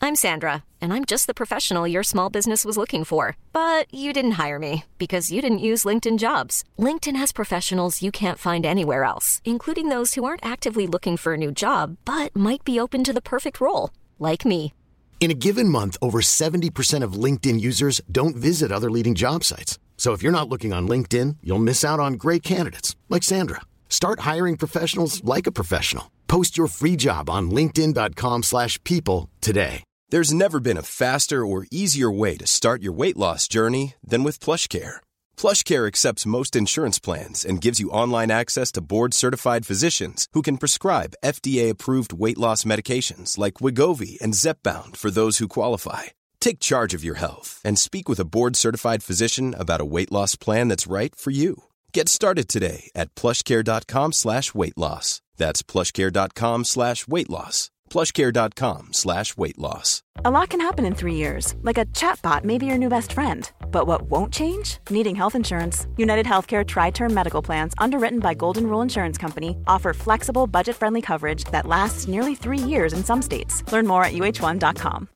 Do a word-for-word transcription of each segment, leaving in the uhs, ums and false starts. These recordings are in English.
I'm Sandra, and I'm just the professional your small business was looking for. But you didn't hire me because you didn't use LinkedIn Jobs. LinkedIn has professionals you can't find anywhere else, including those who aren't actively looking for a new job, but might be open to the perfect role, like me. In a given month, over seventy percent of LinkedIn users don't visit other leading job sites. So if you're not looking on LinkedIn, you'll miss out on great candidates like Sandra. Start hiring professionals like a professional. Post your free job on linkedin dot com slash people today. There's never been a faster or easier way to start your weight loss journey than with PlushCare. PlushCare accepts most insurance plans and gives you online access to board-certified physicians who can prescribe F D A-approved weight loss medications like Wegovy and Zepbound for those who qualify. Take charge of your health and speak with a board-certified physician about a weight loss plan that's right for you. Get started today at plushcare.com slash weight loss. That's plushcare.com slash weight loss. plushcare.com slash weight loss. A lot can happen in three years, like a chatbot may be your new best friend. But what won't change? Needing health insurance. United Healthcare Tri-Term Medical Plans, underwritten by Golden Rule Insurance Company, offer flexible, budget-friendly coverage that lasts nearly three years in some states. Learn more at U H one dot com.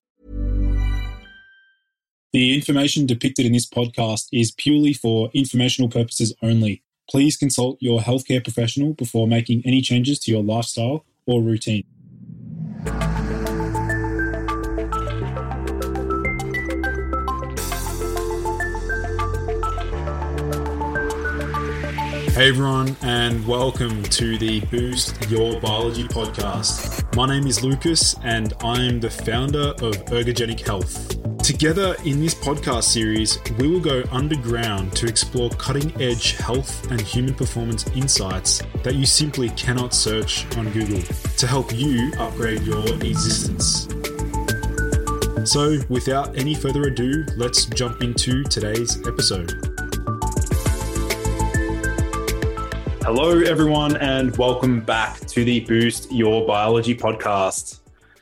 The information depicted in this podcast is purely for informational purposes only. Please consult your healthcare professional before making any changes to your lifestyle or routine. Hey everyone, and welcome to the Boost Your Biology podcast. My name is Lucas, and I'm the founder of Ergogenic Health. Together in this podcast series, we will go underground to explore cutting-edge health and human performance insights that you simply cannot search on Google to help you upgrade your existence. So, without any further ado, let's jump into today's episode. Hello, everyone, and welcome back to the Boost Your Biology podcast.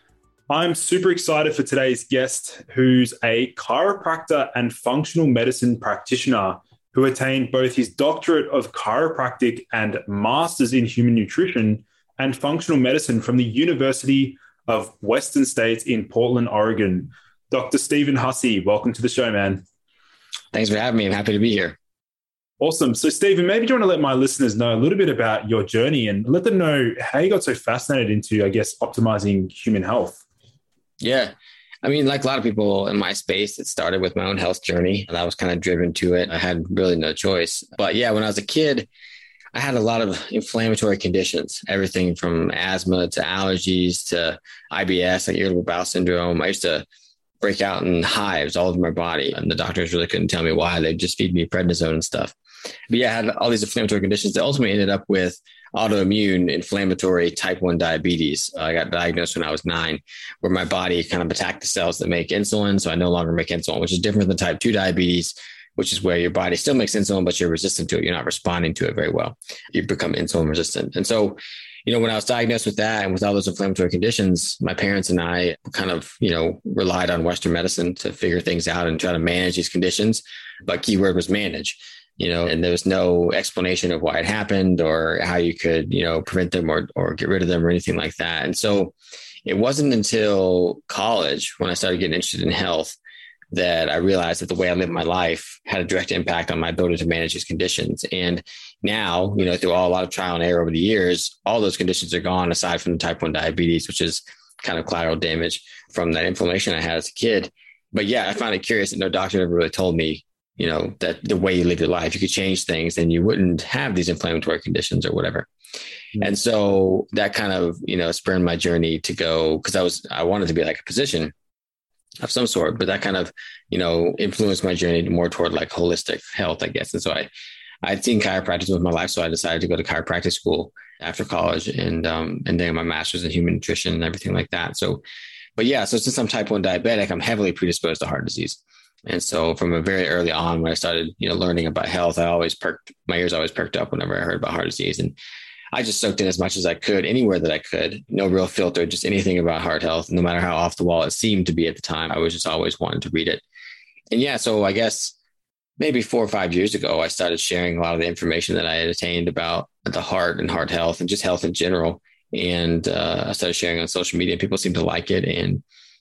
I'm super excited for today's guest, who's a chiropractor and functional medicine practitioner who attained both his doctorate of chiropractic and master's in human nutrition and functional medicine from the University of Western States in Portland, Oregon. Doctor Stephen Hussey, welcome to the show, man. Thanks for having me. I'm happy to be here. Awesome. So, Stephen, maybe do you want to let my listeners know a little bit about your journey and let them know how you got so fascinated into, I guess, optimizing human health? Yeah. I mean, like a lot of people in my space, it started with my own health journey, and I was kind of driven to it. I had really no choice. But yeah, when I was a kid, I had a lot of inflammatory conditions, everything from asthma to allergies to I B S, like irritable bowel syndrome. I used to break out in hives all over my body, and the doctors really couldn't tell me why. They'd just feed me prednisone and stuff. But yeah, I had all these inflammatory conditions that ultimately ended up with autoimmune inflammatory type one diabetes. Uh, I got diagnosed when I was nine, where my body kind of attacked the cells that make insulin. So I no longer make insulin, which is different than type two diabetes, which is where your body still makes insulin, but you're resistant to it. You're not responding to it very well. You become insulin resistant. And so, you know, when I was diagnosed with that and with all those inflammatory conditions, my parents and I kind of, you know, relied on Western medicine to figure things out and try to manage these conditions. But keyword was manage. You know, and there was no explanation of why it happened or how you could, you know, prevent them or, or get rid of them or anything like that. And so it wasn't until college when I started getting interested in health that I realized that the way I lived my life had a direct impact on my ability to manage these conditions. And now, you know, through all, a lot of trial and error over the years, all those conditions are gone aside from the type one diabetes, which is kind of collateral damage from that inflammation I had as a kid. But yeah, I find it curious that no doctor ever really told me, you know, that the way you live your life, you could change things and you wouldn't have these inflammatory conditions or whatever. Mm-hmm. And so that kind of, you know, spurred my journey to go, because I was, I wanted to be like a physician of some sort, but that kind of, you know, influenced my journey more toward like holistic health, I guess. And so I, I'd seen chiropractic with my life. So I decided to go to chiropractic school after college and, um, and then my master's in human nutrition and everything like that. So, but yeah, so since I'm type one diabetic, I'm heavily predisposed to heart disease. And so from a very early on, when I started, you know, learning about health, I always perked, my ears always perked up whenever I heard about heart disease. And I just soaked in as much as I could, anywhere that I could, no real filter, just anything about heart health, no matter how off the wall it seemed to be at the time. I was just always wanting to read it. And yeah, so I guess maybe four or five years ago, I started sharing a lot of the information that I had attained about the heart and heart health and just health in general. And uh, I started sharing on social media. People seemed to like it. And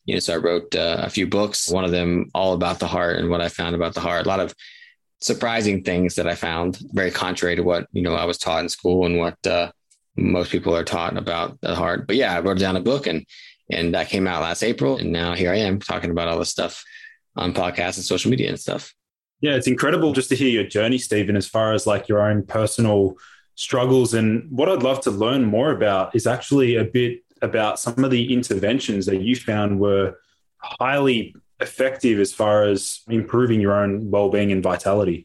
You know, so I wrote uh, a few books, one of them all about the heart and what I found about the heart. A lot of surprising things that I found, very contrary to what, you know, I was taught in school and what uh, most people are taught about the heart. But yeah, I wrote down a book and and that came out last April. And now here I am talking about all this stuff on podcasts and social media and stuff. Yeah, it's incredible just to hear your journey, Stephen, as far as like your own personal struggles. And what I'd love to learn more about is actually a bit about some of the interventions that you found were highly effective as far as improving your own well-being and vitality.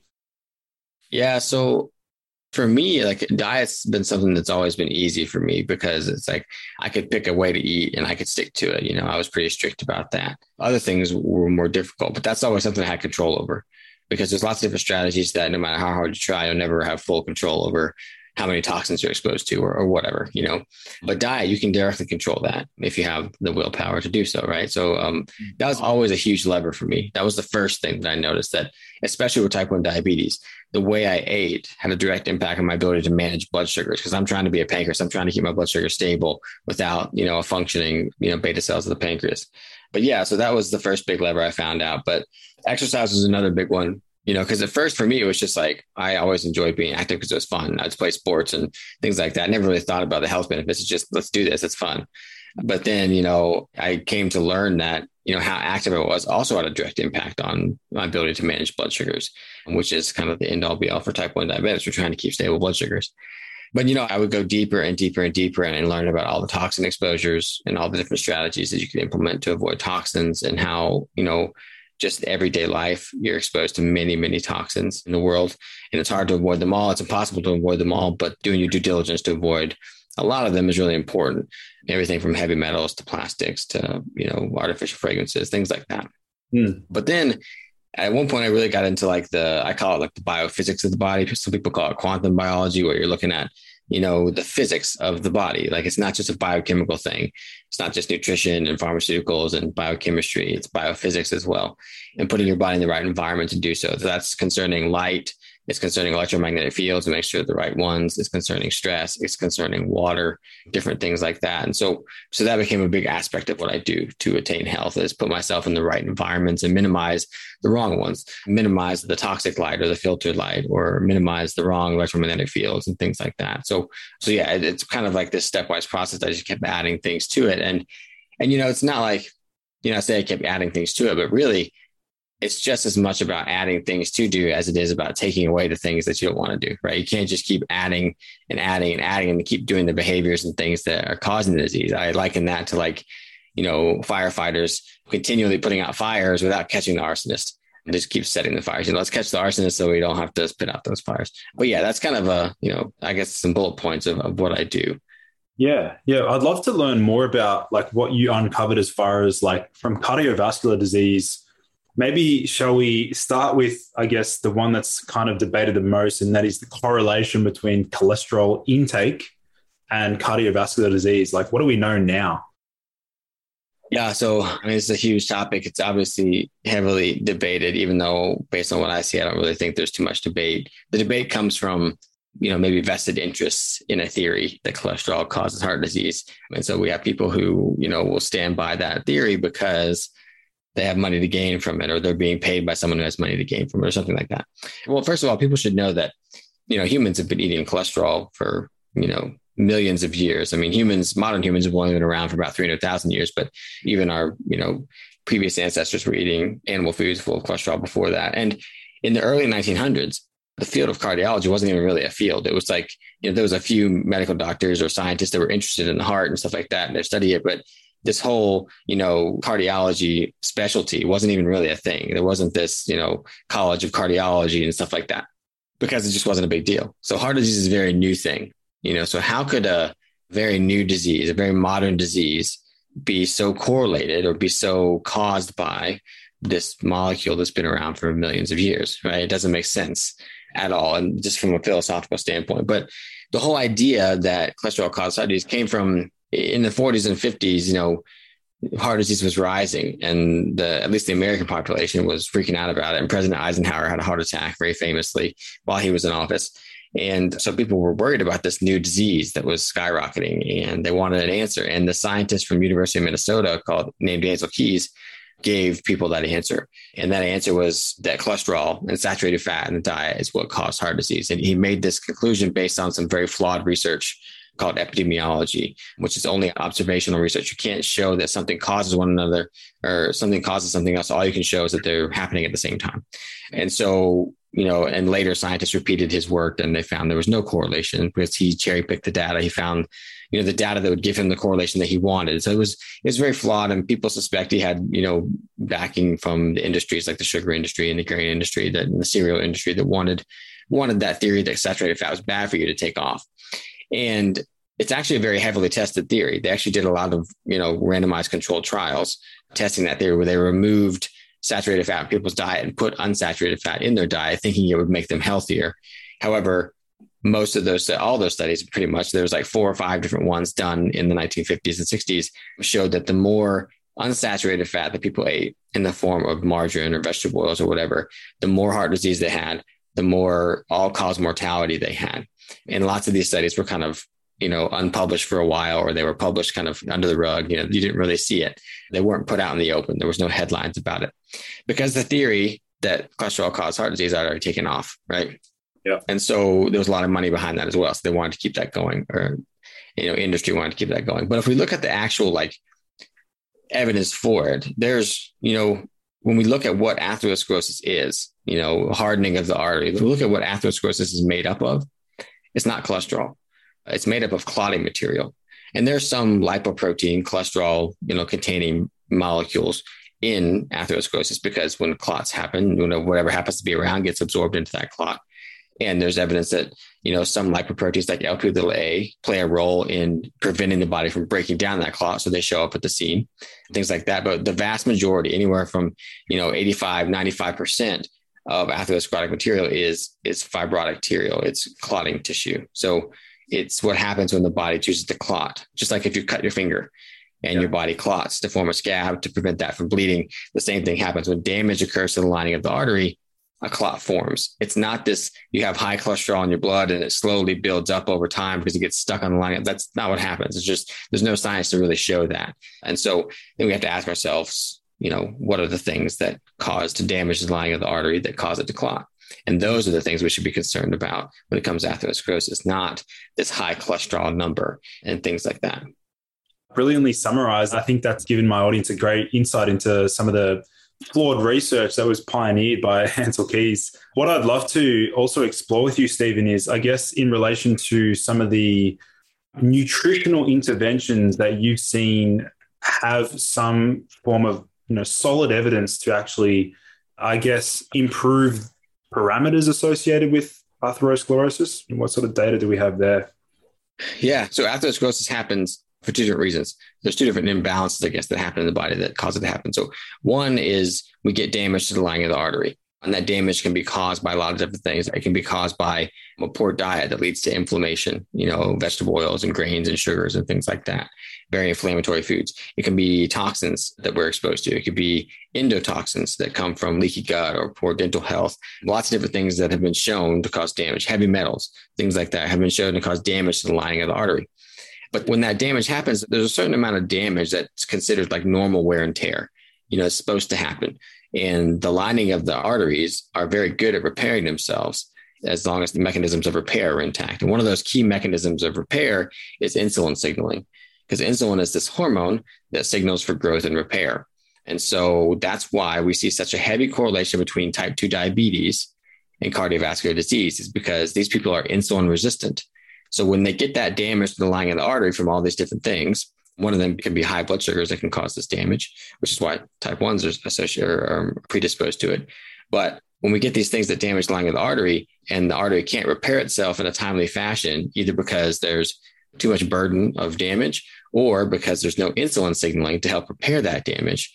Yeah. So for me, like diet's been something that's always been easy for me because it's like I could pick a way to eat and I could stick to it. You know, I was pretty strict about that. Other things were more difficult, but that's always something I had control over because there's lots of different strategies that no matter how hard you try, you'll never have full control over how many toxins you're exposed to or, or whatever, you know, but diet, you can directly control that if you have the willpower to do so. Right. So um, that was always a huge lever for me. That was the first thing that I noticed that, especially with type one diabetes, the way I ate had a direct impact on my ability to manage blood sugars because I'm trying to be a pancreas. I'm trying to keep my blood sugar stable without, you know, a functioning, you know, beta cells of the pancreas. But yeah, so that was the first big lever I found out. But exercise was another big one. You know, because at first for me, it was just like, I always enjoyed being active because it was fun. I'd play sports and things like that. I never really thought about the health benefits. It's just, let's do this. It's fun. But then, you know, I came to learn that, you know, how active I was also had a direct impact on my ability to manage blood sugars, which is kind of the end all be all for type one diabetics. We're trying to keep stable blood sugars. But, you know, I would go deeper and deeper and deeper and, and learn about all the toxin exposures and all the different strategies that you can implement to avoid toxins and how, you know, just everyday life, you're exposed to many, many toxins in the world, and it's hard to avoid them all. It's impossible to avoid them all, but doing your due diligence to avoid a lot of them is really important. Everything from heavy metals to plastics to, you know, artificial fragrances, things like that. Mm. But then at one point I really got into like the, I call it like the biophysics of the body. Some people call it quantum biology, where you're looking at, you know, the physics of the body. Like it's not just a biochemical thing. It's not just nutrition and pharmaceuticals and biochemistry. It's biophysics as well. And putting your body in the right environment to do so. So that's concerning light. It's concerning electromagnetic fields to make sure the right ones. It's concerning stress. It's concerning water, different things like that. And so, so that became a big aspect of what I do to attain health is put myself in the right environments and minimize the wrong ones, minimize the toxic light or the filtered light, or minimize the wrong electromagnetic fields and things like that. So, so yeah, it, it's kind of like this stepwise process. I just kept adding things to it. And, and, you know, it's not like, you know, I say I kept adding things to it, but really, it's just as much about adding things to do as it is about taking away the things that you don't want to do, right? You can't just keep adding and adding and adding and keep doing the behaviors and things that are causing the disease. I liken that to like, you know, firefighters continually putting out fires without catching the arsonist and just keep setting the fires. You know, let's catch the arsonist so we don't have to put out those fires. But yeah, that's kind of a, you know, I guess some bullet points of, of what I do. Yeah. Yeah. I'd love to learn more about like what you uncovered as far as like from cardiovascular disease. Maybe shall we start with, I guess, the one that's kind of debated the most, and that is the correlation between cholesterol intake and cardiovascular disease. Like, what do we know now? Yeah, so I mean, it's a huge topic. It's obviously heavily debated, even though based on what I see, I don't really think there's too much debate. The debate comes from, you know, maybe vested interests in a theory that cholesterol causes heart disease. And so we have people who, you know, will stand by that theory because they have money to gain from it, or they're being paid by someone who has money to gain from it, or something like that. Well, first of all, people should know that, you know, humans have been eating cholesterol for, you know, millions of years. I mean, humans, modern humans have only been around for about three hundred thousand years, but even our, you know, previous ancestors were eating animal foods full of cholesterol before that. And in the early nineteen hundreds, the field of cardiology wasn't even really a field. It was like, you know, there was a few medical doctors or scientists that were interested in the heart and stuff like that, and they study it, but this whole, you know, cardiology specialty wasn't even really a thing. There wasn't this, you know, college of cardiology and stuff like that because it just wasn't a big deal. So heart disease is a very new thing, you know, so how could a very new disease, a very modern disease be so correlated or be so caused by this molecule that's been around for millions of years, right? It doesn't make sense at all. And just from a philosophical standpoint, but the whole idea that cholesterol causes heart disease came from in the forties and fifties, you know, heart disease was rising, and the, at least the American population was freaking out about it. And President Eisenhower had a heart attack very famously while he was in office. And so people were worried about this new disease that was skyrocketing, and they wanted an answer. And the scientist from University of Minnesota called named Ancel Keys gave people that answer. And that answer was that cholesterol and saturated fat in the diet is what caused heart disease. And he made this conclusion based on some very flawed research called epidemiology, which is only observational research. You can't show that something causes one another or something causes something else. All you can show is that they're happening at the same time. And so, you know, and later scientists repeated his work and they found there was no correlation because he cherry picked the data. He found, you know, the data that would give him the correlation that he wanted. So it was, it was very flawed, and people suspect he had, you know, backing from the industries like the sugar industry and the grain industry, that and the cereal industry that wanted, wanted that theory that saturated fat was bad for you to take off. And it's actually a very heavily tested theory. They actually did a lot of, you know, randomized controlled trials testing that theory, where they removed saturated fat in people's diet and put unsaturated fat in their diet, thinking it would make them healthier. However, most of those, all those studies, pretty much, there was like four or five different ones done in the nineteen fifties and sixties, showed that the more unsaturated fat that people ate in the form of margarine or vegetable oils or whatever, the more heart disease they had, the more all-cause mortality they had. And lots of these studies were kind of, you know, unpublished for a while, or they were published kind of under the rug. You know, you didn't really see it. They weren't put out in the open. There was no headlines about it because the theory that cholesterol caused heart disease had already taken off, right? Yeah. And so there was a lot of money behind that as well. So they wanted to keep that going, or, you know, industry wanted to keep that going. But if we look at the actual like evidence for it, there's, you know, when we look at what atherosclerosis is, you know, hardening of the artery, if we look at what atherosclerosis is made up of, it's not cholesterol. It's made up of clotting material. And there's some lipoprotein, cholesterol, you know, containing molecules in atherosclerosis, because when clots happen, you know, whatever happens to be around gets absorbed into that clot. And there's evidence that, you know, some lipoproteins like L P little a play a role in preventing the body from breaking down that clot. So they show up at the scene, things like that. But the vast majority, anywhere from, you know, eighty-five, ninety-five percent of atherosclerotic material is, is fibrotic material. It's clotting tissue. So it's what happens when the body chooses to clot. Just like if you cut your finger and yeah. your body clots to form a scab to prevent that from bleeding, the same thing happens when damage occurs to the lining of the artery. A clot forms. It's not this, you have high cholesterol in your blood and it slowly builds up over time because it gets stuck on the line. That's not what happens. It's just, there's no science to really show that. And so then we have to ask ourselves, you know, what are the things that cause to damage the lining of the artery that cause it to clot? And those are the things we should be concerned about when it comes to atherosclerosis, not this high cholesterol number and things like that. Brilliantly summarized. I think that's given my audience a great insight into some of the flawed research that was pioneered by Ancel Keys. What I'd love to also explore with you, Stephen, is, I guess, in relation to some of the nutritional interventions that you've seen have some form of, you know, solid evidence to actually, I guess, improve parameters associated with atherosclerosis. And what sort of data do we have there? Yeah. So atherosclerosis happens for two different reasons. There's two different imbalances, I guess, that happen in the body that cause it to happen. So one is we get damage to the lining of the artery. And that damage can be caused by a lot of different things. It can be caused by a poor diet that leads to inflammation, you know, vegetable oils and grains and sugars and things like that, very inflammatory foods. It can be toxins that we're exposed to. It could be endotoxins that come from leaky gut or poor dental health. Lots of different things that have been shown to cause damage. Heavy metals, things like that have been shown to cause damage to the lining of the artery. But when that damage happens, there's a certain amount of damage that's considered like normal wear and tear. You know, it's supposed to happen. And the lining of the arteries are very good at repairing themselves as long as the mechanisms of repair are intact. And one of those key mechanisms of repair is insulin signaling, because insulin is this hormone that signals for growth and repair. And so that's why we see such a heavy correlation between type two diabetes and cardiovascular disease, is because these people are insulin resistant. So when they get that damage to the lining of the artery from all these different things, one of them can be high blood sugars that can cause this damage, which is why type ones are associated or are predisposed to it. But when we get these things that damage the lining of the artery and the artery can't repair itself in a timely fashion, either because there's too much burden of damage or because there's no insulin signaling to help repair that damage,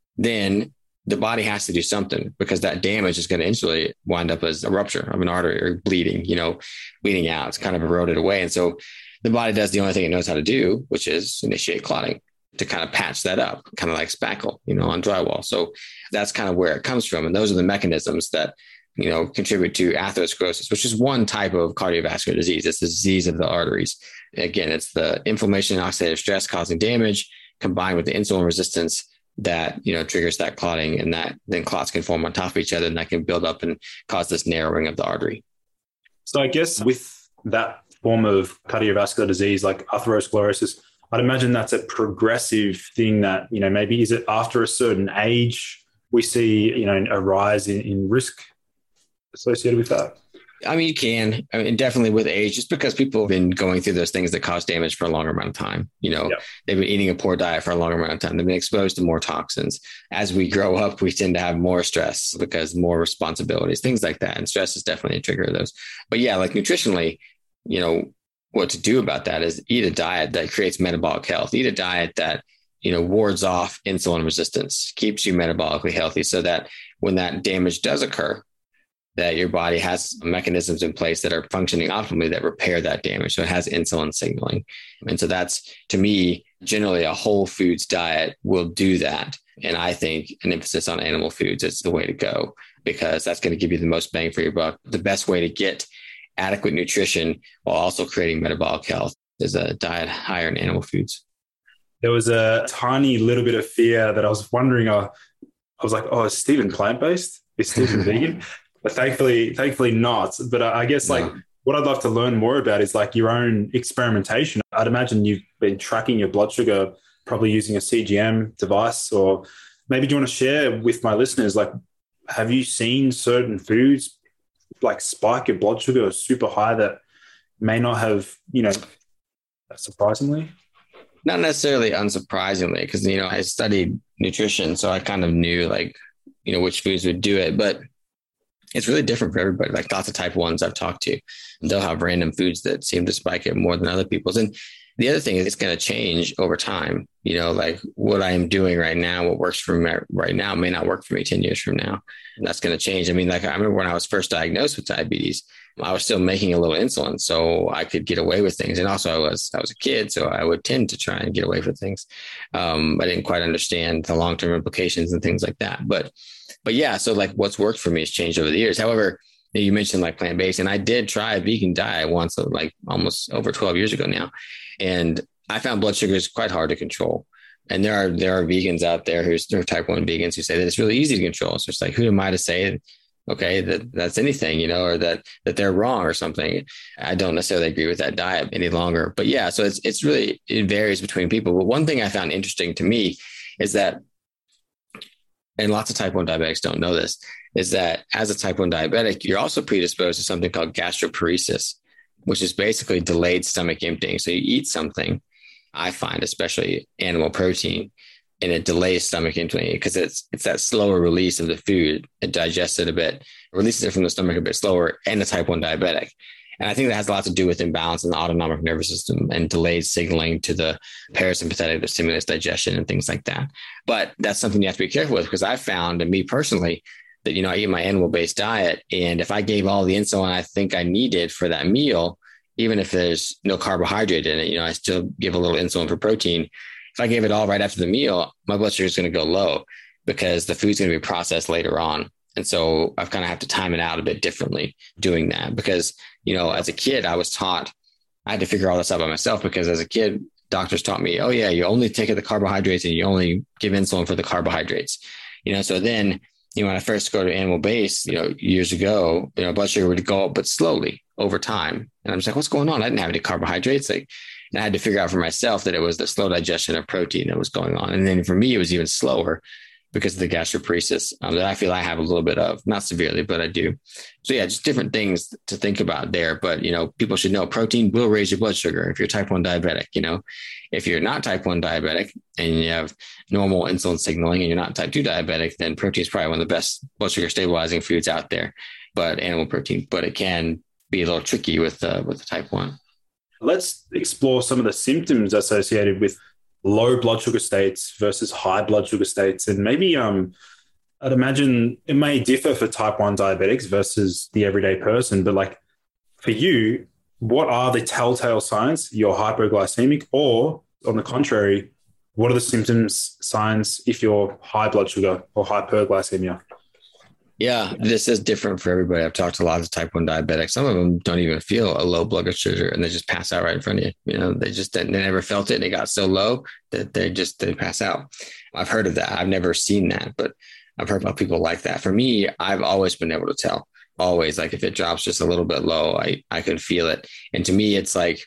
then the body has to do something, because that damage is going to eventually wind up as a rupture of an artery or bleeding, you know, bleeding out. It's kind of eroded away. And so the body does the only thing it knows how to do, which is initiate clotting to kind of patch that up, kind of like spackle, you know, on drywall. So that's kind of where it comes from. And those are the mechanisms that you know, contribute to atherosclerosis, which is one type of cardiovascular disease. It's the disease of the arteries. Again, it's the inflammation and oxidative stress causing damage combined with the insulin resistance that, you know, triggers that clotting, and that then clots can form on top of each other, and that can build up and cause this narrowing of the artery. So I guess with that form of cardiovascular disease like atherosclerosis, I'd imagine that's a progressive thing that, you know, maybe is it after a certain age we see, you know, a rise in, in risk associated with that? I mean, you can, I mean, definitely with age, just because people have been going through those things that cause damage for a longer amount of time. You know, yep. They've been eating a poor diet for a longer amount of time. They've been exposed to more toxins. As we grow up, we tend to have more stress because more responsibilities, things like that. And stress is definitely a trigger of those. But yeah, like nutritionally, you know, what to do about that is eat a diet that creates metabolic health. Eat a diet that, you know, wards off insulin resistance, keeps you metabolically healthy, so that when that damage does occur, that your body has mechanisms in place that are functioning optimally that repair that damage. So it has insulin signaling. And so that's, to me, generally a whole foods diet will do that. And I think an emphasis on animal foods is the way to go, because that's going to give you the most bang for your buck. The best way to get adequate nutrition while also creating metabolic health is a diet higher in animal foods. There was a tiny little bit of fear that I was wondering, uh, I was like, oh, is Stephen plant-based? Is Stephen vegan? But thankfully, thankfully not. But I guess like no. What I'd love to learn more about is like your own experimentation. I'd imagine you've been tracking your blood sugar, probably using a C G M device, or maybe do you want to share with my listeners, like, have you seen certain foods like spike your blood sugar super high that may not have, you know, surprisingly? Not necessarily unsurprisingly, because, you know, I studied nutrition, so I kind of knew like, you know, which foods would do it. But it's really different for everybody. Like lots of type ones I've talked to, they'll have random foods that seem to spike it more than other people's. And the other thing is it's going to change over time. You know, like what I am doing right now, what works for me right now may not work for me ten years from now. And that's going to change. I mean, like I remember when I was first diagnosed with diabetes, I was still making a little insulin so I could get away with things. And also I was, I was a kid, so I would tend to try and get away with things. Um, I didn't quite understand the long-term implications and things like that. But But yeah, so like what's worked for me has changed over the years. However, you mentioned like plant-based, and I did try a vegan diet once, like almost over twelve years ago now. And I found blood sugars quite hard to control. And there are, there are vegans out there who's there are type one vegans who say that it's really easy to control. So it's like, who am I to say, okay, that that's anything, you know, or that, that they're wrong or something. I don't necessarily agree with that diet any longer, but yeah, so it's, it's really, it varies between people. But one thing I found interesting to me is that, and lots of type one diabetics don't know this, is that as a type one diabetic, you're also predisposed to something called gastroparesis, which is basically delayed stomach emptying. So you eat something, I find, especially animal protein, and it delays stomach emptying because it's it's that slower release of the food. It digests it a bit, releases it from the stomach a bit slower, and a type one diabetic. And I think that has a lot to do with imbalance in the autonomic nervous system and delayed signaling to the parasympathetic that stimulates digestion and things like that. But that's something you have to be careful with, because I found, and me personally, that, you know, I eat my animal-based diet, and if I gave all the insulin I think I needed for that meal, even if there's no carbohydrate in it, you know, I still give a little insulin for protein. If I gave it all right after the meal, my blood sugar is going to go low because the food's going to be processed later on. And so I've kind of have to time it out a bit differently doing that, because, you know, as a kid, I was taught, I had to figure all this out by myself, because as a kid, doctors taught me, oh yeah, you only take the carbohydrates and you only give insulin for the carbohydrates. You know, so then, you know, when I first go to animal based, you know, years ago, you know, blood sugar would go up, but slowly over time. And I'm just like, what's going on? I didn't have any carbohydrates. Like, and I had to figure out for myself that it was the slow digestion of protein that was going on. And then for me, it was even slower because of the gastroparesis um, that I feel I have a little bit of, not severely, but I do. So yeah, just different things to think about there. But, you know, people should know protein will raise your blood sugar if you're type one diabetic. You know, if you're not type one diabetic and you have normal insulin signaling and you're not type two diabetic, then protein is probably one of the best blood sugar stabilizing foods out there, but animal protein, but it can be a little tricky with, uh, with the type one. Let's explore some of the symptoms associated with low blood sugar states versus high blood sugar states. And maybe um, I'd imagine it may differ for type one diabetics versus the everyday person, but like for you, what are the telltale signs you're hypoglycemic, or on the contrary, what are the symptoms, signs if you're high blood sugar or hyperglycemia? Yeah, this is different for everybody. I've talked to a lot of type one diabetics. Some of them don't even feel a low blood sugar and they just pass out right in front of you. You know, they just, they never felt it. They got so low that they just, they pass out. I've heard of that. I've never seen that, but I've heard about people like that. For me, I've always been able to tell. Always, like if it drops just a little bit low, I, I can feel it. And to me, it's like,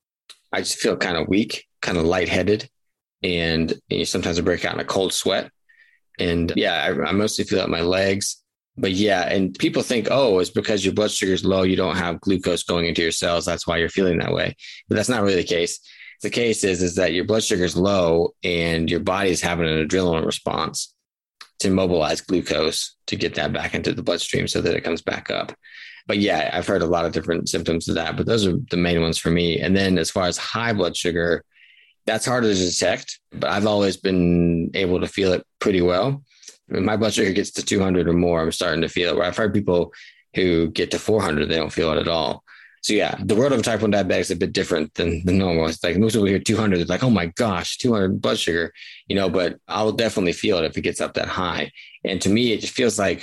I just feel kind of weak, kind of lightheaded. And you know, sometimes I break out in a cold sweat. And yeah, I, I mostly feel it in my legs. But yeah, and people think, oh, it's because your blood sugar is low, you don't have glucose going into your cells. That's why you're feeling that way. But that's not really the case. The case is, is that your blood sugar is low and your body is having an adrenaline response to mobilize glucose to get that back into the bloodstream so that it comes back up. But yeah, I've heard a lot of different symptoms of that, but those are the main ones for me. And then as far as high blood sugar, that's harder to detect, but I've always been able to feel it pretty well. When my blood sugar gets to two hundred or more, I'm starting to feel it. Where I've heard people who get to four hundred, they don't feel it at all. So yeah, the world of type one diabetics is a bit different than the normal. It's like most people hear two hundred, they're like, oh my gosh, two hundred blood sugar, you know, but I'll definitely feel it if it gets up that high. And to me, it just feels like,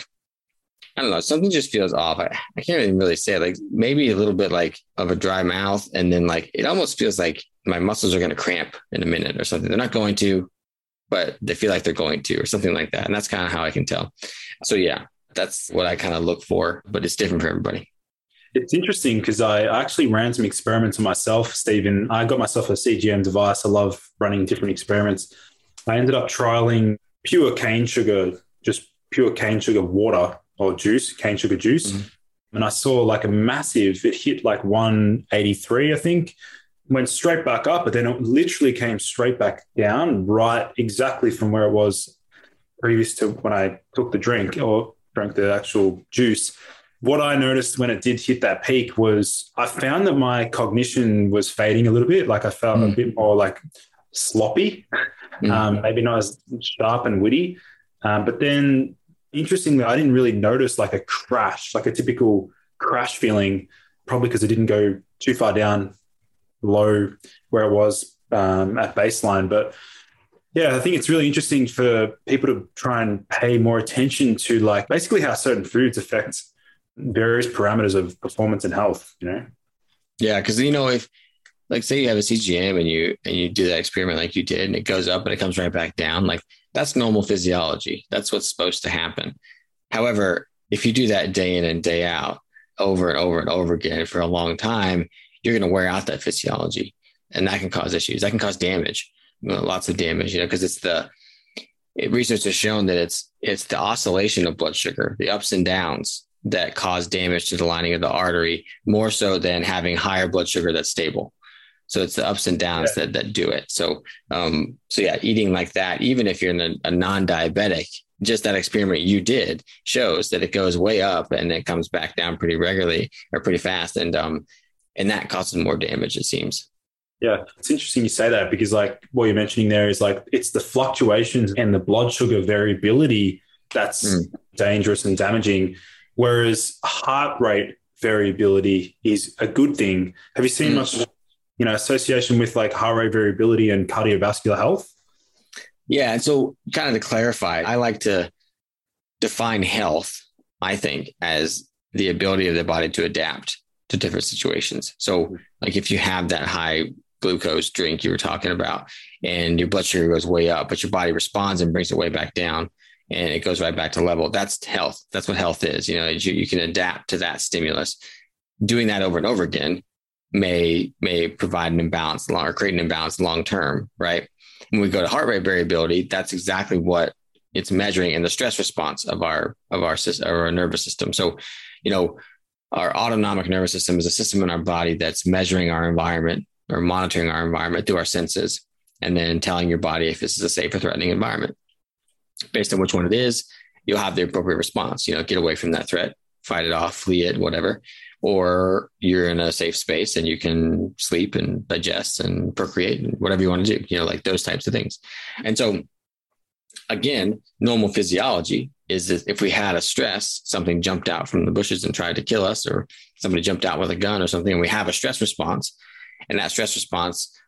I don't know, something just feels off. I, I can't even really say it. Like maybe a little bit like of a dry mouth. And then like, it almost feels like my muscles are going to cramp in a minute or something. They're not going to, but they feel like they're going to, or something like that. And that's kind of how I can tell. So yeah, that's what I kind of look for, but it's different for everybody. It's interesting because I actually ran some experiments on myself, Stephen. I got myself a C G M device. I love running different experiments. I ended up trialing pure cane sugar, just pure cane sugar water or juice, cane sugar juice. Mm-hmm. And I saw like a massive, it hit like one eighty-three, I think, went straight back up, but then it literally came straight back down, right exactly from where it was previous to when I took the drink or drank the actual juice. What I noticed when it did hit that peak was I found that my cognition was fading a little bit. Like I felt mm. a bit more like sloppy, mm. um, maybe not as sharp and witty. Um, but then interestingly, I didn't really notice like a crash, like a typical crash feeling, probably because it didn't go too far down low where it was um, at baseline. But yeah, I think it's really interesting for people to try and pay more attention to like basically how certain foods affect various parameters of performance and health, you know? Yeah. Cause you know, if like, say you have a C G M and you, and you do that experiment like you did and it goes up and it comes right back down, like that's normal physiology. That's what's supposed to happen. However, if you do that day in and day out over and over and over again for a long time, you're going to wear out that physiology and that can cause issues. That can cause damage, you know, lots of damage, you know, cause it's the, it, research has shown that it's, it's the oscillation of blood sugar, the ups and downs that cause damage to the lining of the artery more so than having higher blood sugar that's stable. So it's the ups and downs yeah. that, that do it. So, um, so yeah, eating like that, even if you're in a, a non-diabetic, just that experiment you did shows that it goes way up and it comes back down pretty regularly or pretty fast. And, um, and that causes more damage, it seems. Yeah. It's interesting you say that because like what you're mentioning there is like, it's the fluctuations and the blood sugar variability that's mm. dangerous and damaging. Whereas heart rate variability is a good thing. Have you seen mm. much, you know, association with like heart rate variability and cardiovascular health? Yeah. And so kind of to clarify, I like to define health, I think, as the ability of the body to adapt to different situations. So like if you have that high glucose drink you were talking about and your blood sugar goes way up, but your body responds and brings it way back down, and it goes right back to level. That's health. That's what health is. You know, you, you can adapt to that stimulus. Doing that over and over again may, may provide an imbalance or create an imbalance long-term, right? When we go to heart rate variability, that's exactly what it's measuring in the stress response of our, of our system, or our nervous system. So, you know, our autonomic nervous system is a system in our body that's measuring our environment or monitoring our environment through our senses, and then telling your body if this is a safe or threatening environment. Based on which one it is, you'll have the appropriate response, you know, get away from that threat, fight it off, flee it, whatever. Or you're in a safe space and you can sleep and digest and procreate and whatever you want to do, you know, like those types of things. And so again, normal physiology is that if we had a stress, something jumped out from the bushes and tried to kill us, or somebody jumped out with a gun or something, and we have a stress response, and that stress response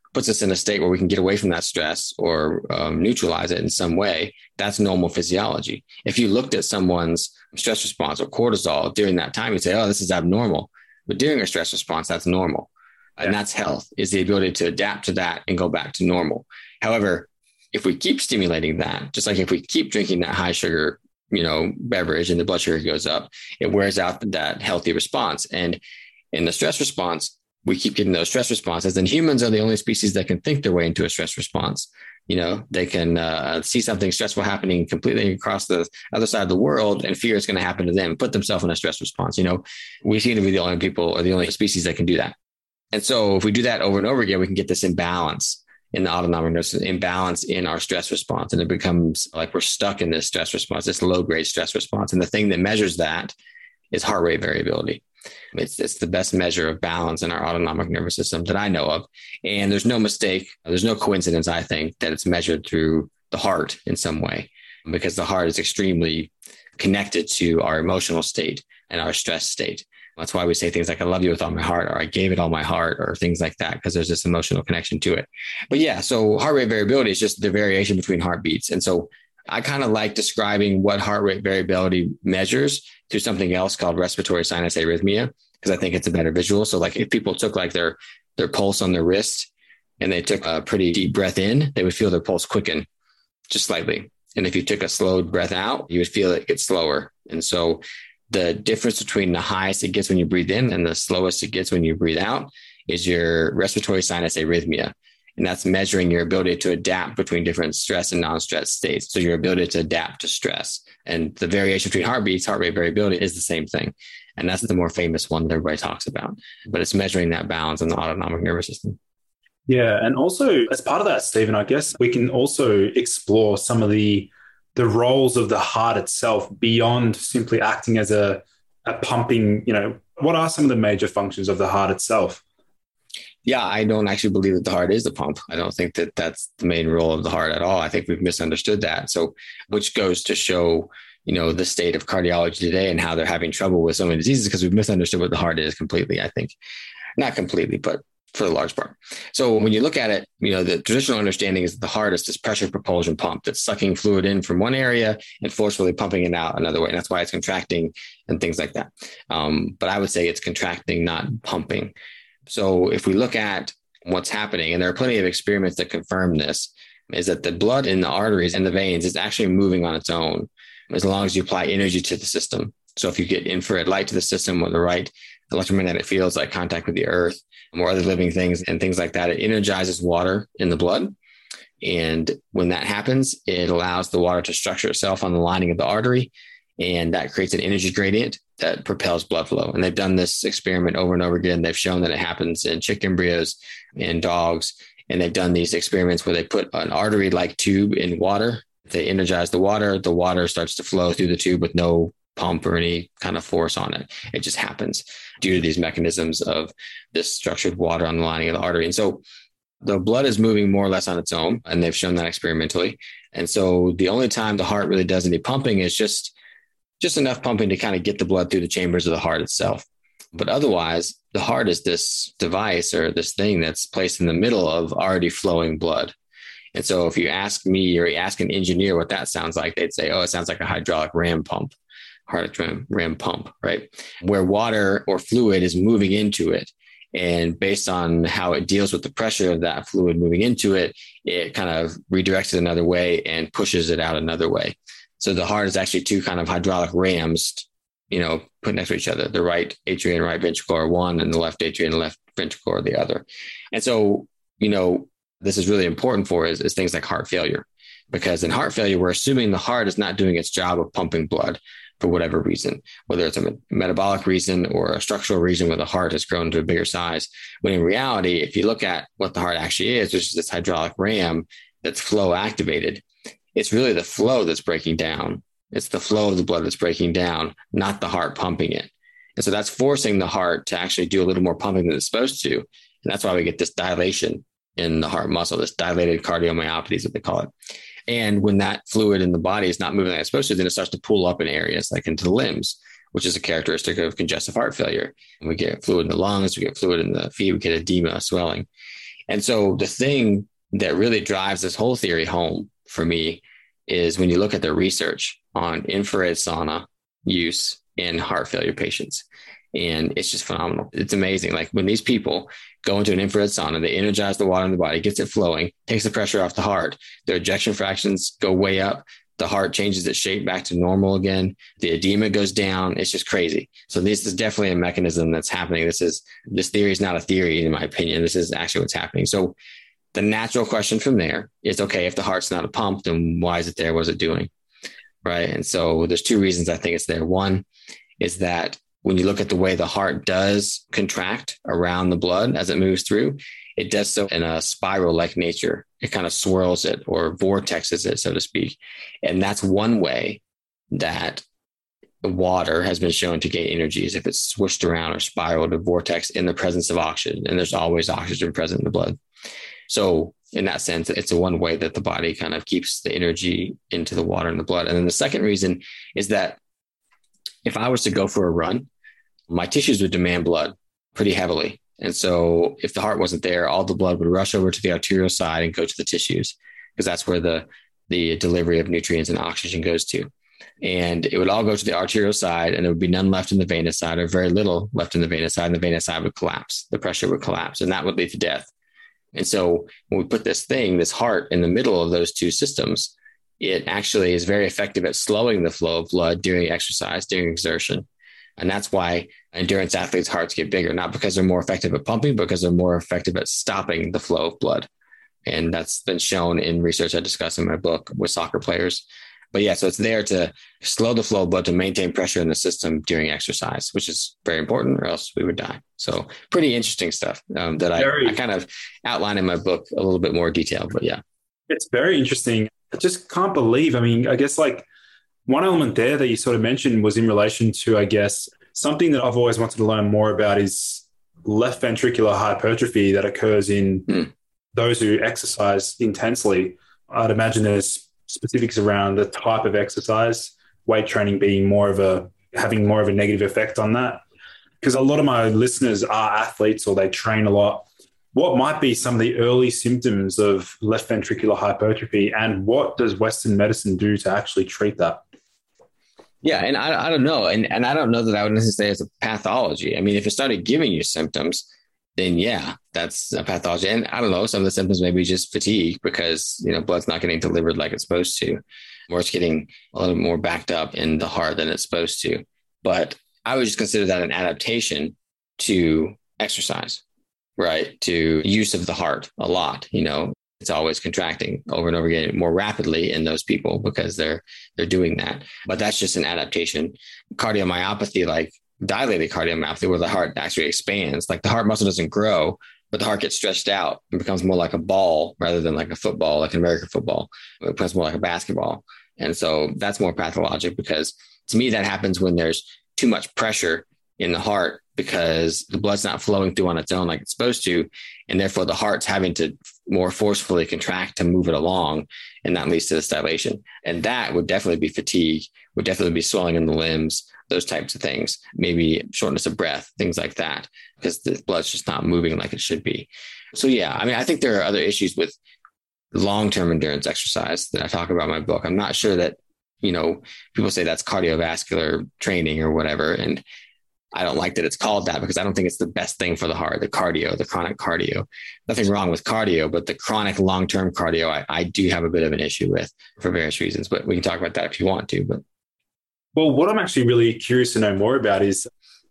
puts us in a state where we can get away from that stress or um, neutralize it in some way, that's normal physiology. If you looked at someone's stress response or cortisol during that time, you'd say, oh, this is abnormal. But during a stress response, that's normal. Yeah. And that's health, is the ability to adapt to that and go back to normal. However, if we keep stimulating that, just like if we keep drinking that high sugar, you know, beverage and the blood sugar goes up, it wears out that healthy response. And in the stress response, we keep getting those stress responses, and humans are the only species that can think their way into a stress response. You know, they can uh, see something stressful happening completely across the other side of the world, and fear is going to happen to them, put themselves in a stress response. You know, we seem to be the only people or the only species that can do that. And so if we do that over and over again, we can get this imbalance in the autonomic nervous system, imbalance in our stress response. And it becomes like we're stuck in this stress response, this low grade stress response. And the thing that measures that is heart rate variability. It's, it's the best measure of balance in our autonomic nervous system that I know of. And there's no mistake. There's no coincidence, I think, that it's measured through the heart in some way, because the heart is extremely connected to our emotional state and our stress state. That's why we say things like, I love you with all my heart, or I gave it all my heart, or things like that, because there's this emotional connection to it. But yeah, so heart rate variability is just the variation between heartbeats. And so I kind of like describing what heart rate variability measures through something else called respiratory sinus arrhythmia, because I think it's a better visual. So like if people took like their, their pulse on their wrist and they took a pretty deep breath in, they would feel their pulse quicken just slightly. And if you took a slow breath out, you would feel it get slower. And so the difference between the highest it gets when you breathe in and the slowest it gets when you breathe out is your respiratory sinus arrhythmia. And that's measuring your ability to adapt between different stress and non-stress states. So your ability to adapt to stress. And the variation between heartbeats, heart rate variability, is the same thing. And that's the more famous one that everybody talks about. But it's measuring that balance in the autonomic nervous system. Yeah. And also as part of that, Stephen, I guess we can also explore some of the the roles of the heart itself beyond simply acting as a, a pumping, you know, what are some of the major functions of the heart itself? Yeah, I don't actually believe that the heart is the pump. I don't think that that's the main role of the heart at all. I think we've misunderstood that. So, which goes to show, you know, the state of cardiology today and how they're having trouble with so many diseases, because we've misunderstood what the heart is completely, I think. Not completely, but for the large part. So when you look at it, you know, the traditional understanding is that the heart is this pressure propulsion pump that's sucking fluid in from one area and forcefully pumping it out another way. And that's why it's contracting and things like that. Um, but I would say it's contracting, not pumping. So if we look at what's happening, and there are plenty of experiments that confirm this, is that the blood in the arteries and the veins is actually moving on its own as long as you apply energy to the system. So if you get infrared light to the system with the right electromagnetic fields, like contact with the earth or other living things and things like that, it energizes water in the blood. And when that happens, it allows the water to structure itself on the lining of the artery. And that creates an energy gradient that propels blood flow. And they've done this experiment over and over again. They've shown that it happens in chick embryos and dogs. And they've done these experiments where they put an artery-like tube in water. They energize the water. The water starts to flow through the tube with no pump or any kind of force on it. It just happens due to these mechanisms of this structured water on the lining of the artery. And so the blood is moving more or less on its own, and they've shown that experimentally. And so the only time the heart really does any pumping is just, just enough pumping to kind of get the blood through the chambers of the heart itself. But otherwise, the heart is this device or this thing that's placed in the middle of already flowing blood. And so if you ask me or you ask an engineer what that sounds like, they'd say, oh, it sounds like a hydraulic ram pump. Heart ram, ram pump, right? Where water or fluid is moving into it. And based on how it deals with the pressure of that fluid moving into it, it kind of redirects it another way and pushes it out another way. So the heart is actually two kind of hydraulic rams, you know, put next to each other. The right atrium and right ventricle are one, and the left atrium and left ventricle are the other. And so, you know, this is really important for is, is things like heart failure, because in heart failure, we're assuming the heart is not doing its job of pumping blood for whatever reason, whether it's a metabolic reason or a structural reason where the heart has grown to a bigger size. When in reality, if you look at what the heart actually is, which is this hydraulic ram that's flow activated, it's really the flow that's breaking down. It's the flow of the blood that's breaking down, not the heart pumping it. And so that's forcing the heart to actually do a little more pumping than it's supposed to. And that's why we get this dilation in the heart muscle, this dilated cardiomyopathy is what they call it. And when that fluid in the body is not moving like it's supposed to, then it starts to pool up in areas like into the limbs, which is a characteristic of congestive heart failure. And we get fluid in the lungs, we get fluid in the feet, we get edema, swelling. And so the thing that really drives this whole theory home for me is when you look at the research on infrared sauna use in heart failure patients. And it's just phenomenal. It's amazing. Like when these people go into an infrared sauna, they energize the water in the body, gets it flowing, takes the pressure off the heart. Their ejection fractions go way up. The heart changes its shape back to normal again. The edema goes down. It's just crazy. So this is definitely a mechanism that's happening. This is, this theory is not a theory, in my opinion. This is actually what's happening. So the natural question from there is, okay, if the heart's not a pump, then why is it there? What is it doing? Right. And so there's two reasons I think it's there. One is that when you look at the way the heart does contract around the blood as it moves through, it does so in a spiral-like nature. It kind of swirls it or vortexes it, so to speak. And that's one way that the water has been shown to gain energy, is if it's swished around or spiraled or vortex in the presence of oxygen. And there's always oxygen present in the blood. So in that sense, it's a one way that the body kind of keeps the energy into the water in the blood. And then the second reason is that if I was to go for a run, my tissues would demand blood pretty heavily. And so if the heart wasn't there, all the blood would rush over to the arterial side and go to the tissues, because that's where the, the delivery of nutrients and oxygen goes to. And it would all go to the arterial side, and there would be none left in the venous side, or very little left in the venous side, and the venous side would collapse. The pressure would collapse, and that would lead to death. And so when we put this thing, this heart, in the middle of those two systems, it actually is very effective at slowing the flow of blood during exercise, during exertion. And that's why endurance athletes' hearts get bigger, not because they're more effective at pumping, but because they're more effective at stopping the flow of blood. And that's been shown in research I discuss in my book with soccer players. But yeah, so it's there to slow the flow of blood to maintain pressure in the system during exercise, which is very important, or else we would die. So pretty interesting stuff um, that I, I kind of outline in my book a little bit more detail. But yeah. It's very interesting. I just can't believe, I mean, I guess like one element there that you sort of mentioned was in relation to, I guess, something that I've always wanted to learn more about is left ventricular hypertrophy that occurs in mm. those who exercise intensely. I'd imagine there's specifics around the type of exercise, weight training being more of a, having more of a negative effect on that. Because a lot of my listeners are athletes or they train a lot. What might be some of the early symptoms of left ventricular hypertrophy, and what does Western medicine do to actually treat that? Yeah. And I, I don't know. And, and I don't know that I would necessarily say it's a pathology. I mean, if it started giving you symptoms, then yeah, that's a pathology. And I don't know, some of the symptoms may be just fatigue because, you know, blood's not getting delivered like it's supposed to, or it's getting a little more backed up in the heart than it's supposed to. But I would just consider that an adaptation to exercise, right? To use of the heart a lot. You know, it's always contracting over and over again more rapidly in those people because they're, they're doing that. But that's just an adaptation. Cardiomyopathy, like dilated cardiomyopathy, where the heart actually expands, like the heart muscle doesn't grow, but the heart gets stretched out and becomes more like a ball rather than like a football, like an American football. It becomes more like a basketball. And so that's more pathologic, because to me, that happens when there's too much pressure in the heart because the blood's not flowing through on its own like it's supposed to. And therefore the heart's having to more forcefully contract to move it along. And that leads to this dilation. And that would definitely be fatigue, would definitely be swelling in the limbs, those types of things, maybe shortness of breath, things like that, because the blood's just not moving like it should be. So yeah, I mean, I think there are other issues with long-term endurance exercise that I talk about in my book. I'm not sure that, you know, people say that's cardiovascular training or whatever. And I don't like that it's called that, because I don't think it's the best thing for the heart, the cardio, the chronic cardio. Nothing wrong with cardio, but the chronic long-term cardio, I, I do have a bit of an issue with for various reasons, but we can talk about that if you want to. But well, what I'm actually really curious to know more about is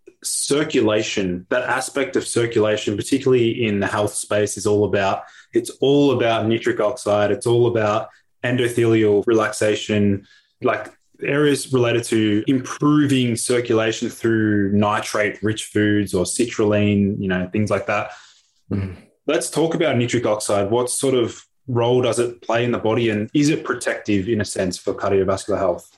circulation. That aspect of circulation, particularly in the health space, is all about, it's all about nitric oxide. It's all about endothelial relaxation, like areas related to improving circulation through nitrate-rich foods or citrulline, you know, things like that. Mm-hmm. Let's talk about nitric oxide. What sort of role does it play in the body, and is it protective in a sense for cardiovascular health?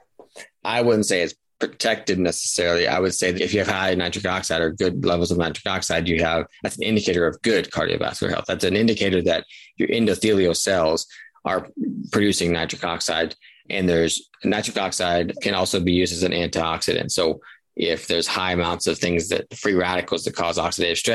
I wouldn't say it's protected necessarily. I would say that if you have high nitric oxide or good levels of nitric oxide, you have, that's an indicator of good cardiovascular health. That's an indicator that your endothelial cells are producing nitric oxide. And there's nitric oxide can also be used as an antioxidant. So if there's high amounts of things that free radicals that cause oxidative stress,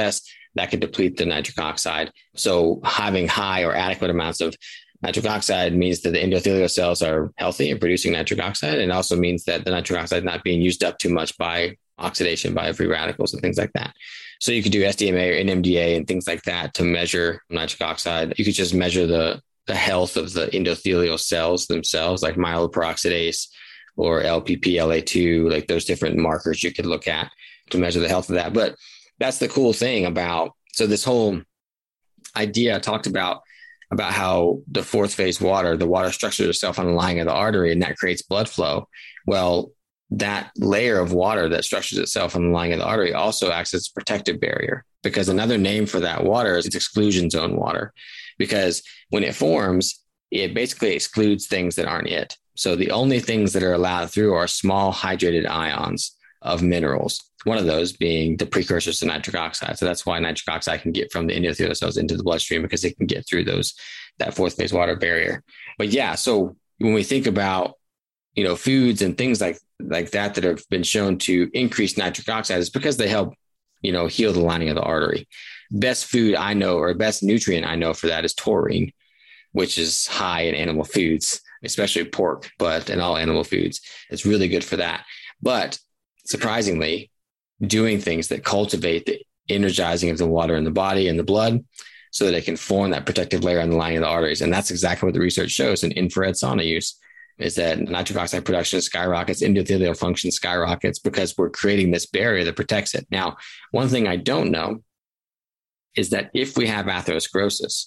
that could deplete the nitric oxide. So having high or adequate amounts of nitric oxide means that the endothelial cells are healthy and producing nitric oxide. And also means that the nitric oxide is not being used up too much by oxidation, by free radicals and things like that. So you could do S D M A or N M D A and things like that to measure nitric oxide. You could just measure the, the health of the endothelial cells themselves, like myeloperoxidase or L P P, L A two, like those different markers you could look at to measure the health of that. But that's the cool thing about, so this whole idea I talked about, about how the fourth phase water, the water structures itself on the lining of the artery, and that creates blood flow. Well, that layer of water that structures itself on the lining of the artery also acts as a protective barrier, because another name for that water is exclusion zone water, because when it forms, it basically excludes things that aren't it. So the only things that are allowed through are small hydrated ions of minerals, one of those being the precursors to nitric oxide. So that's why nitric oxide can get from the endothelial cells into the bloodstream, because it can get through those, that fourth phase water barrier. But yeah, so when we think about, you know, foods and things like, like that, that have been shown to increase nitric oxide, is because they help, you know, heal the lining of the artery. Best food I know, or best nutrient I know for that, is taurine, which is high in animal foods, especially pork, but in all animal foods, it's really good for that. But surprisingly, doing things that cultivate the energizing of the water in the body and the blood so that it can form that protective layer on the lining of the arteries. And that's exactly what the research shows in infrared sauna use, is that nitric oxide production skyrockets, endothelial function skyrockets, because we're creating this barrier that protects it. Now, one thing I don't know is that if we have atherosclerosis,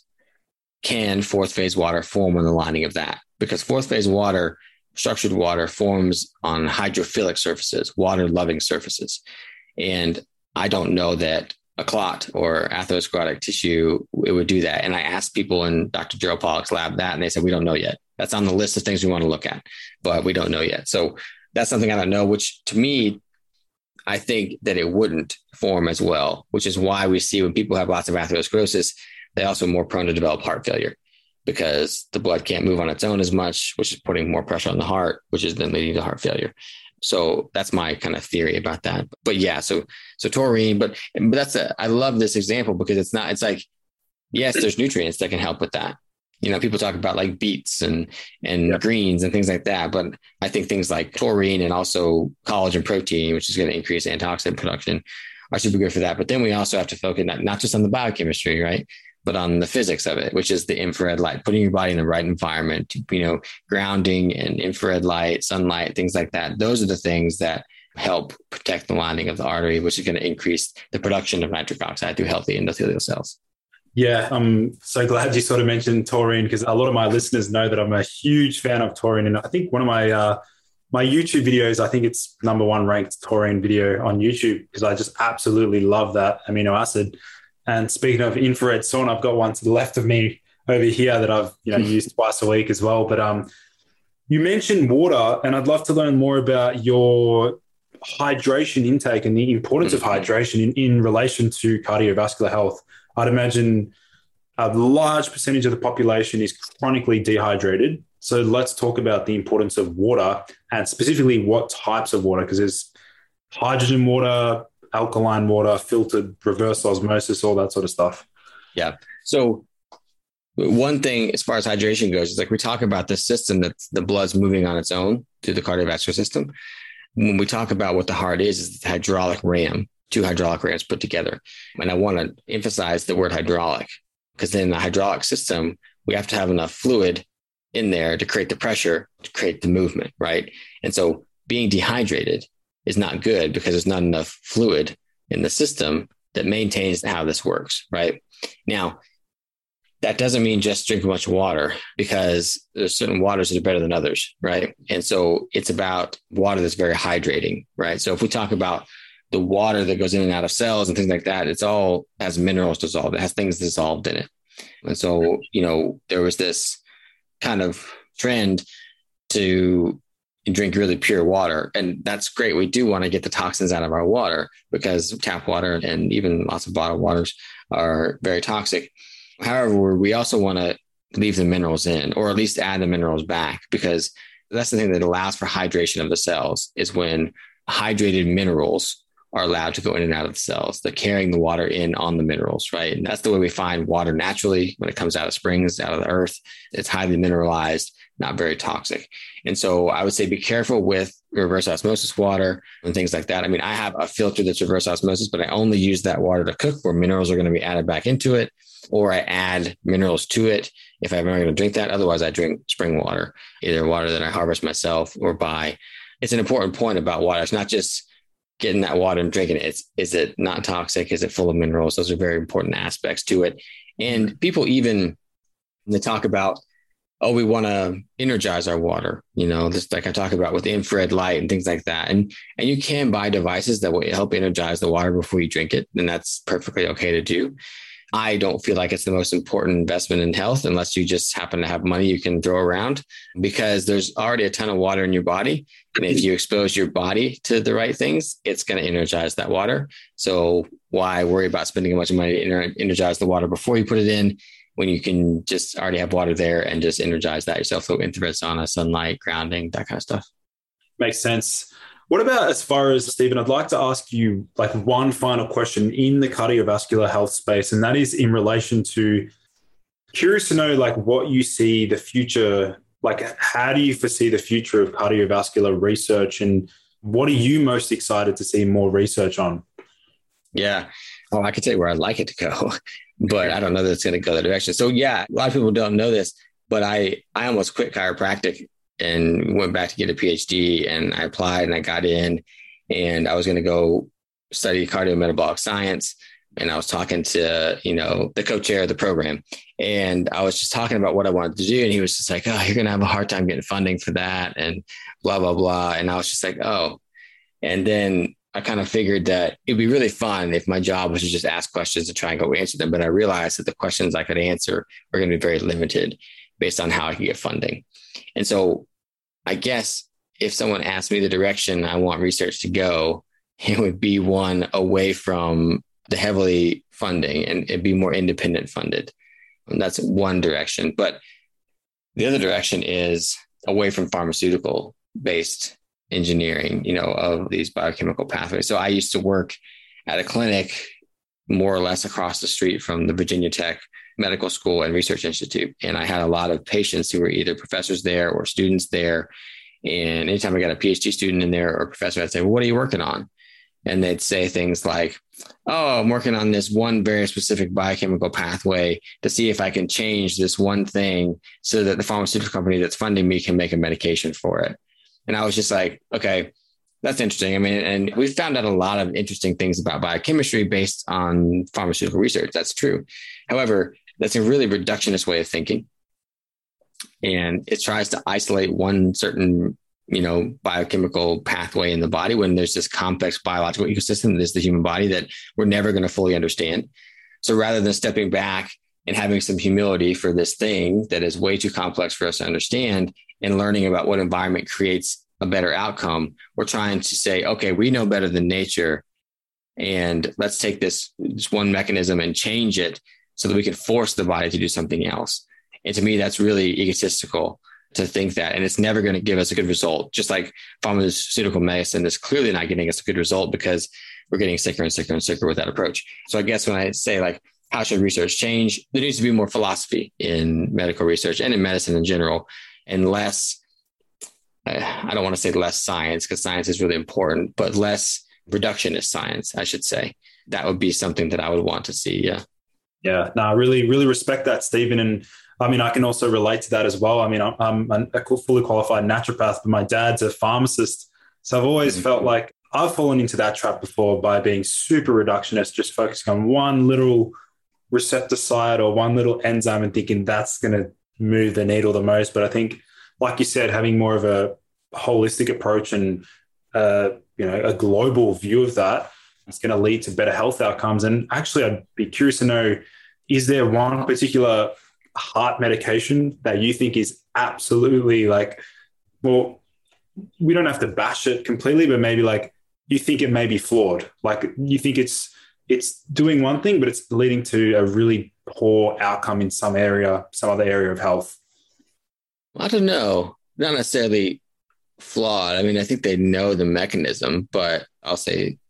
can fourth phase water form on the lining of that? Because fourth phase water, structured water, forms on hydrophilic surfaces, water loving surfaces. And I don't know that a clot or atherosclerotic tissue, it would do that. And I asked people in Doctor Gerald Pollack's lab that, and they said, we don't know yet. That's on the list of things we want to look at, but we don't know yet. So that's something I don't know, which to me, I think that it wouldn't form as well, which is why we see when people have lots of atherosclerosis, they also are more prone to develop heart failure, because the blood can't move on its own as much, which is putting more pressure on the heart, which is then leading to heart failure. So that's my kind of theory about that. But yeah, so so taurine, but, but that's a, I love this example because it's not, it's like, yes, there's nutrients that can help with that. You know, people talk about like beets and and yep. greens and things like that. But I think things like taurine and also collagen protein, which is going to increase antioxidant production, are super good for that. But then we also have to focus not, not just on the biochemistry, right? But on the physics of it, which is the infrared light, putting your body in the right environment, you know, grounding and infrared light, sunlight, things like that. Those are the things that help protect the lining of the artery, which is going to increase the production of nitric oxide through healthy endothelial cells. Yeah, I'm so glad you sort of mentioned taurine, because a lot of my listeners know that I'm a huge fan of taurine. And I think one of my uh, my YouTube videos, I think it's number one ranked taurine video on YouTube, because I just absolutely love that amino acid. And speaking of infrared sauna, I've got one to the left of me over here that I've you know used twice a week as well. But um, you mentioned water, and I'd love to learn more about your hydration intake and the importance of hydration in, in relation to cardiovascular health. I'd imagine a large percentage of the population is chronically dehydrated. So let's talk about the importance of water, and specifically what types of water, because there's hydrogen water, alkaline water, filtered, reverse osmosis, all that sort of stuff. Yeah. So one thing as far as hydration goes is like we talk about this system that the blood's moving on its own through the cardiovascular system. When we talk about what the heart is, is the hydraulic ram, two hydraulic rams put together. And I want to emphasize the word hydraulic, because in the hydraulic system, we have to have enough fluid in there to create the pressure, to create the movement, right? And so being dehydrated is not good because there's not enough fluid in the system that maintains how this works, right? Now, that doesn't mean just drink a bunch of water, because there's certain waters that are better than others, right? And so it's about water that's very hydrating, right? So if we talk about the water that goes in and out of cells and things like that, it's all has minerals dissolved. It has things dissolved in it. And so, you know, there was this kind of trend to drink really pure water. And that's great. We do want to get the toxins out of our water, because tap water and even lots of bottled waters are very toxic. However, we also want to leave the minerals in, or at least add the minerals back, because that's the thing that allows for hydration of the cells, is when hydrated minerals are allowed to go in and out of the cells. They're carrying the water in on the minerals, right? And that's the way we find water naturally when it comes out of springs, out of the earth. It's highly mineralized, not very toxic. And so I would say be careful with reverse osmosis water and things like that. I mean, I have a filter that's reverse osmosis, but I only use that water to cook where minerals are going to be added back into it, or I add minerals to it if I'm not going to drink that. Otherwise, I drink spring water, either water that I harvest myself or buy. It's an important point about water. It's not just getting that water and drinking it. It's, is it not toxic? Is it full of minerals? Those are very important aspects to it. And people even, they talk about, oh, we want to energize our water, you know, just like I talk about with infrared light and things like that. And, and you can buy devices that will help energize the water before you drink it. And that's perfectly okay to do. I don't feel like it's the most important investment in health unless you just happen to have money you can throw around, because there's already a ton of water in your body. And if you expose your body to the right things, it's going to energize that water. So why worry about spending a bunch of money to energize the water before you put it in, when you can just already have water there and just energize that yourself? So infrared sauna, sunlight, grounding, that kind of stuff. Makes sense. What about as far as, Stephen, I'd like to ask you like one final question in the cardiovascular health space, and that is in relation to, curious to know like what you see the future, like how do you foresee the future of cardiovascular research, and what are you most excited to see more research on? Yeah. Oh, I could tell you where I'd like it to go, but I don't know that it's going to go that direction. So yeah, a lot of people don't know this, but I, I almost quit chiropractic and went back to get a PhD, and I applied and I got in, and I was going to go study cardiometabolic science. And I was talking to, you know, the co-chair of the program, and I was just talking about what I wanted to do. And he was just like, oh, you're going to have a hard time getting funding for that and blah, blah, blah. And I was just like, oh, and then I kind of figured that it'd be really fun if my job was to just ask questions and try and go answer them. But I realized that the questions I could answer were going to be very limited based on how I could get funding. And so I guess if someone asked me the direction I want research to go, it would be one away from the heavily funding, and it'd be more independent funded. And that's one direction. But the other direction is away from pharmaceutical based engineering, you know, of these biochemical pathways. So I used to work at a clinic more or less across the street from the Virginia Tech Medical School and Research Institute. And I had a lot of patients who were either professors there or students there. And anytime I got a PhD student in there or a professor, I'd say, well, what are you working on? And they'd say things like, oh, I'm working on this one very specific biochemical pathway to see if I can change this one thing so that the pharmaceutical company that's funding me can make a medication for it. And I was just like, okay, that's interesting. I mean, and we found out a lot of interesting things about biochemistry based on pharmaceutical research. That's true. However, that's a really reductionist way of thinking. And it tries to isolate one certain, you know, biochemical pathway in the body when there's this complex biological ecosystem that is the human body that we're never going to fully understand. So rather than stepping back and having some humility for this thing that is way too complex for us to understand and learning about what environment creates a better outcome, we're trying to say, okay, we know better than nature, and let's take this, this one mechanism and change it so that we can force the body to do something else. And to me, that's really egotistical to think that, and it's never going to give us a good result. Just like pharmaceutical medicine is clearly not getting us a good result because we're getting sicker and sicker and sicker with that approach. So I guess when I say like, how should research change? There needs to be more philosophy in medical research and in medicine in general, and less, I don't want to say less science because science is really important, but less reductionist science, I should say. That would be something that I would want to see. Yeah. Yeah. No, I really, really respect that, Stephen. And I mean, I can also relate to that as well. I mean, I'm a fully qualified naturopath, but my dad's a pharmacist. So I've always mm-hmm. felt like I've fallen into that trap before by being super reductionist, just focusing on one little receptor site or one little enzyme and thinking that's going to move the needle the most. But I think, like you said, having more of a holistic approach and, uh, you know, a global view of that, it's going to lead to better health outcomes. And actually, I'd be curious to know, is there one particular heart medication that you think is absolutely like, well, we don't have to bash it completely, but maybe like you think it may be flawed. Like you think it's, it's doing one thing, but it's leading to a really poor outcome in some area, some other area of health? I don't know. Not necessarily flawed. I mean, I think they know the mechanism, but I'll say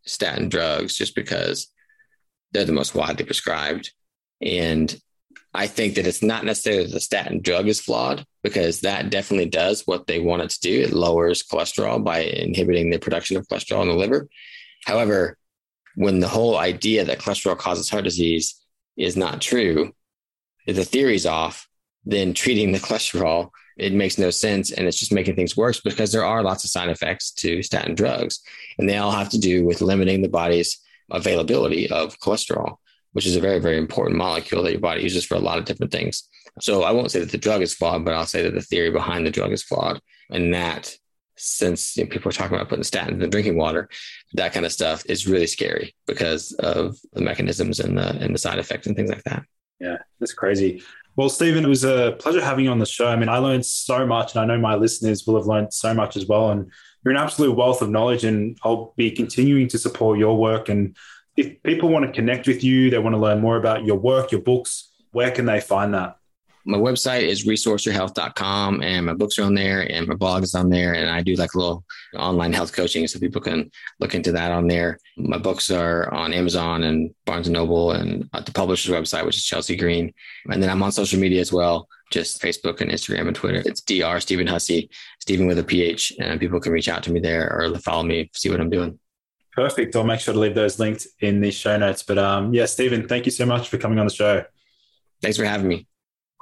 statin drugs just because they're the most widely prescribed. And I think that it's not necessarily the statin drug is flawed, because that definitely does what they want it to do. It lowers cholesterol by inhibiting the production of cholesterol in the liver. However, when the whole idea that cholesterol causes heart disease is not true, if the theory's off, then treating the cholesterol, it makes no sense. And it's just making things worse, because there are lots of side effects to statin drugs, and they all have to do with limiting the body's availability of cholesterol, which is a very, very important molecule that your body uses for a lot of different things. So I won't say that the drug is flawed, but I'll say that the theory behind the drug is flawed. And that, since you know, people are talking about putting statins in the drinking water, that kind of stuff is really scary because of the mechanisms and the, and the side effects and things like that. Yeah, that's crazy. Well, Stephen, it was a pleasure having you on the show. I mean, I learned so much, and I know my listeners will have learned so much as well. And you're an absolute wealth of knowledge, and I'll be continuing to support your work. And if people want to connect with you, they want to learn more about your work, your books, where can they find that? My website is resource your health dot com, and my books are on there, and my blog is on there. And I do like a little online health coaching, so people can look into that on there. My books are on Amazon and Barnes and Noble, and at the publisher's website, which is Chelsea Green. And then I'm on social media as well, just Facebook and Instagram and Twitter. It's Doctor Stephen Hussey, Stephen with a P H, and people can reach out to me there or follow me, see what I'm doing. Perfect. I'll make sure to leave those linked in the show notes. But um, yeah, Stephen, thank you so much for coming on the show. Thanks for having me.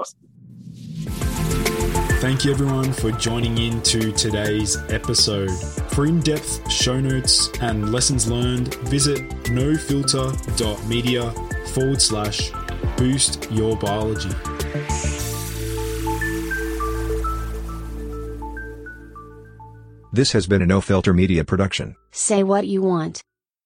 Thank you everyone for joining in to today's episode. For in-depth show notes and lessons learned, visit nofilter.media forward slash boost your biology. This has been a No Filter Media production. Say what you want.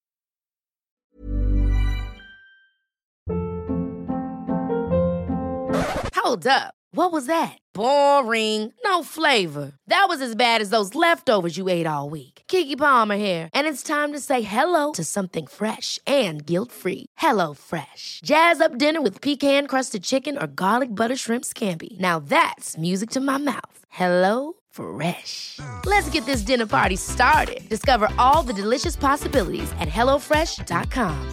Hold up. What was that? Boring. No flavor. That was as bad as those leftovers you ate all week. Keke Palmer here, and it's time to say hello to something fresh and guilt-free. Hello Fresh. Jazz up dinner with pecan-crusted chicken or garlic butter shrimp scampi. Now that's music to my mouth. Hello Fresh. Let's get this dinner party started. Discover all the delicious possibilities at hello fresh dot com.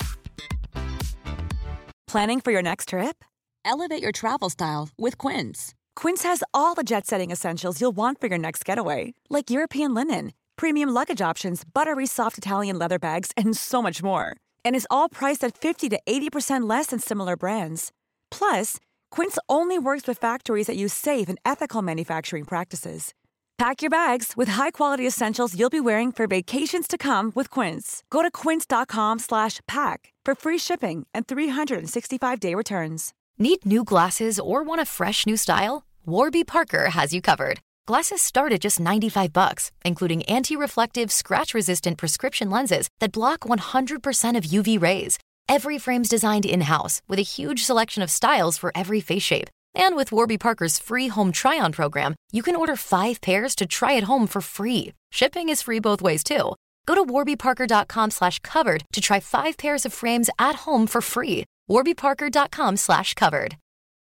Planning for your next trip? Elevate your travel style with Quince. Quince has all the jet-setting essentials you'll want for your next getaway, like European linen, premium luggage options, buttery soft Italian leather bags, and so much more. And is all priced at fifty to eighty percent less than similar brands. Plus, Quince only works with factories that use safe and ethical manufacturing practices. Pack your bags with high-quality essentials you'll be wearing for vacations to come with Quince. Go to quince.com slash pack for free shipping and three sixty-five day returns. Need new glasses or want a fresh new style? Warby Parker has you covered. Glasses start at just ninety-five bucks, including anti-reflective, scratch-resistant prescription lenses that block one hundred percent of U V rays. Every frame's designed in-house with a huge selection of styles for every face shape. And with Warby Parker's free home try-on program, you can order five pairs to try at home for free. Shipping is free both ways, too. Go to warbyparker.com slash covered to try five pairs of frames at home for free. warbyparker.com slash covered.